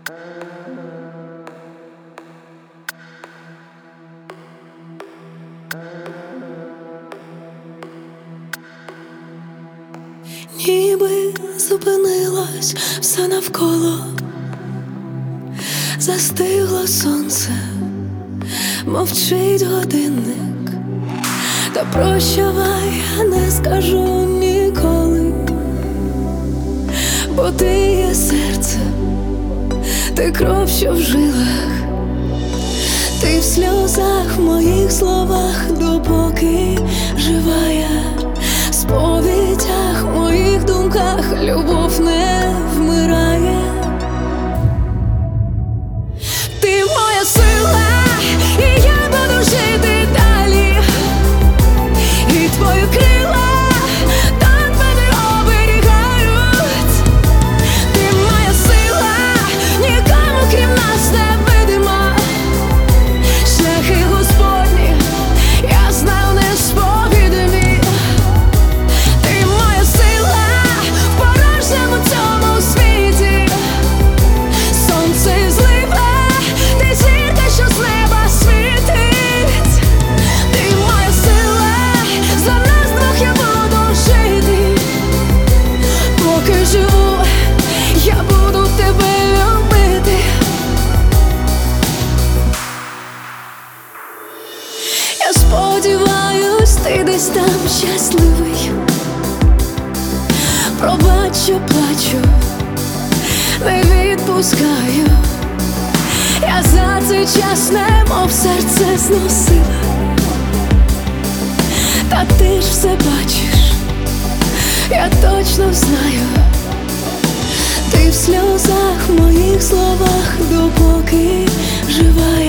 Ніби зупинилось все навколо, застигло сонце, мовчить годинник. Та прощавай, я не скажу ніколи, бо ти є серце, ти кров, що в жилах, ти в сльозах, в моїх словах, допоки жива я, в сповідях, в моїх думках любов не вмирає. Ти моя сила, і я буду жити далі, і твої крила так мене оберігають. Ти моя сила, нікому крім нас не видима. Шляхи Господні, я знаю, несповідимі. Ти моя сила в порожньому цьому світі. Сонце зливе, ти зірка, що з неба світить. Ти моя сила, за нас двох я буду жити. Поки живу, я буду тебе любити. Я сподіваюсь, ти десь там щасливий. Пробач, що плачу, не відпускаю. Я за цей час немов серце зносила. Та ти ж все бачиш, я точно знаю. Ти в сльозах, в моїх словах, допоки жива я.